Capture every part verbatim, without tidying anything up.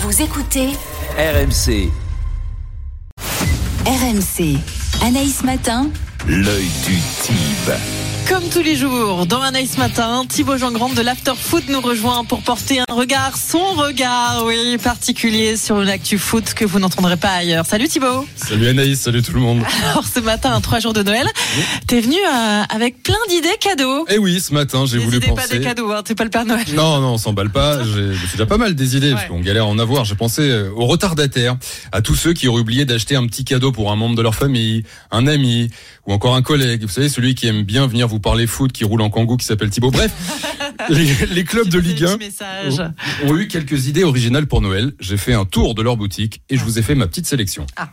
Vous écoutez R M C. R M C. Anaïs Matin. L'œil du Tib. Comme tous les jours, dans Anaïs Matin, Thibaut Jean-Grande de l'After Foot nous rejoint pour porter un regard, son regard, oui, particulier sur une actu foot que vous n'entendrez pas ailleurs. Salut Thibaut. Salut Anaïs, salut tout le monde. Alors ce matin, à trois jours de Noël, t'es venu euh, avec plein d'idées cadeaux. Eh oui, ce matin, j'ai des voulu idées, penser... pas des cadeaux, hein, t'es pas le Père Noël. Non, non, on s'emballe pas. J'ai j'ai déjà pas mal des idées, Ouais. parce qu'on galère à en avoir. J'ai pensé aux retardataires, à tous ceux qui auraient oublié d'acheter un petit cadeau pour un membre de leur famille, un ami, ou encore un collègue. Vous savez, celui qui aime bien venir vous parler foot, qui roule en kangou, qui s'appelle Thibaut. Bref, les, les clubs de Ligue un ont, ont eu quelques idées originales pour Noël. J'ai fait un tour de leur boutique et je vous ai fait ma petite sélection. Ah.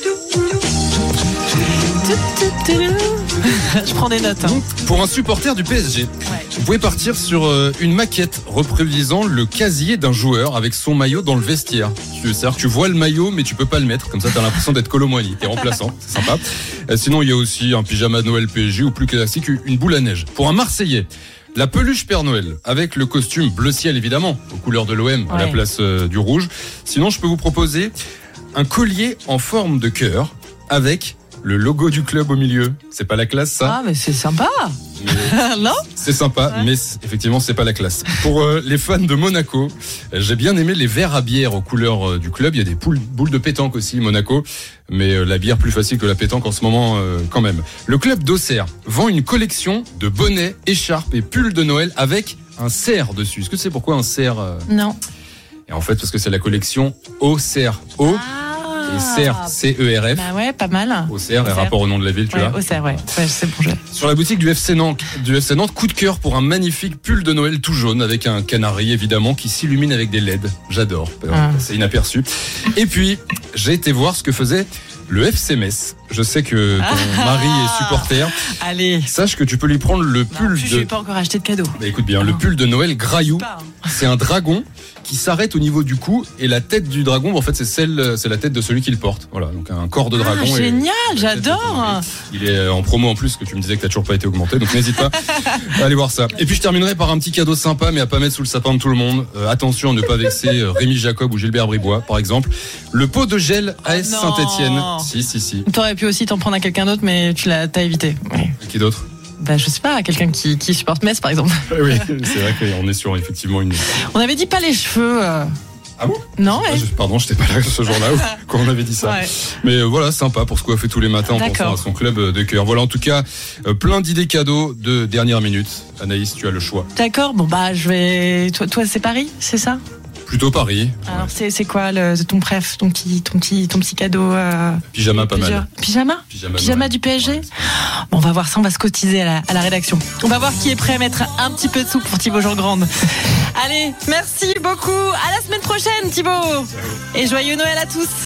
Je prends des notes. Hein. Pour un supporter du P S G, Ouais. vous pouvez partir sur euh, une maquette reproduisant le casier d'un joueur avec son maillot dans le vestiaire. Tu- C'est-à-dire que tu vois le maillot, mais tu peux pas le mettre. Comme ça, t'as l'impression d'être Kolo Muani. T'es remplaçant, c'est sympa. Euh, sinon, il y a aussi un pyjama de Noël P S G ou plus classique, une boule à neige. Pour un Marseillais, la peluche Père Noël avec le costume bleu ciel évidemment, aux couleurs de l'O M à la Ouais. place euh, du rouge. Sinon, je peux vous proposer un collier en forme de cœur avec le logo du club au milieu. C'est pas la classe, ça? Ah, mais c'est sympa. Mais- Non? C'est sympa, Ouais. mais c'est- effectivement, c'est pas la classe. Pour euh, les fans de Monaco, euh, j'ai bien aimé les verres à bière aux couleurs euh, du club. Il y a des poules- boules de pétanque aussi, Monaco. Mais euh, la bière plus facile que la pétanque en ce moment, euh, quand même. Le club d'Auxerre vend une collection de bonnets, écharpes et pulls de Noël avec un cerf dessus. Est-ce que tu sais pourquoi un cerf euh Non. Et en fait, parce que c'est la collection Auxerre. O Ah. et cerf, C E R F. Bah ouais, pas mal. Auxerre, et Auxerre. rapport au nom de la ville, tu Ouais, vois. Auxerre, ouais. Ouais, c'est bon, j'ai. Sur la boutique du F C Nantes, du F C Nantes, coup de cœur pour un magnifique pull de Noël tout jaune avec un canari évidemment qui s'illumine avec des L E D. J'adore, Ah. c'est inaperçu. Et puis, j'ai été voir ce que faisait le F C Metz. Je sais que ton Ah. mari est supporter. Allez. Sache que tu peux lui prendre le Non, en pull plus, je de... lui ai pas encore acheté de cadeau. Bah, écoute bien, le Ah. pull de Noël Graillou. Pas, hein. C'est un dragon qui s'arrête au niveau du cou et la tête du dragon, en fait, c'est celle, c'est la tête de celui qui le porte. Voilà, donc un corps de dragon. Ah, et- génial, la tête de j'adore. Il est en promo en plus, que tu me disais que t'as toujours pas été augmenté, donc n'hésite pas à aller voir ça. Et puis je terminerai par un petit cadeau sympa, mais à pas mettre sous le sapin de tout le monde. Euh, attention à ne pas vexer euh, Rémi Jacob ou Gilbert Bribois, par exemple. Le pot de gel A S Oh non. Saint-Etienne. Si, si, si. T'aurais pu aussi t'en prendre à quelqu'un d'autre, mais tu l'as, t'as évité. Ouais. Qui d'autre? Bah, je sais pas, à quelqu'un qui, qui supporte Metz, par exemple. Oui, c'est vrai qu'on est sur effectivement une. On avait dit pas les cheveux. euh. Ah bon? Non, Ah, ouais. je- Pardon, j'étais pas là ce jour-là où- quand on avait dit ça. Ouais. Mais euh, voilà, sympa pour se coiffer tous les matins en pensant D'accord. à son club euh, de cœur. Voilà, en tout cas, euh, plein d'idées cadeaux de dernière minute. Anaïs, tu as le choix. D'accord, bon, bah, je vais. Toi, toi c'est Paris, c'est ça? Plutôt Paris. Alors, c'est, c'est quoi le, ton préf, ton petit, ton petit, ton petit cadeau euh, Pyjama pas plusieurs- mal. Pyjama? Pyjama, Pyjama Noël. du P S G? Ouais. Bon, on va voir ça, on va se cotiser à la, à la rédaction. On va voir qui est prêt à mettre un petit peu de sous pour Thibaut Jean-Grande. Allez, merci beaucoup. À la semaine prochaine, Thibaut. Et joyeux Noël à tous.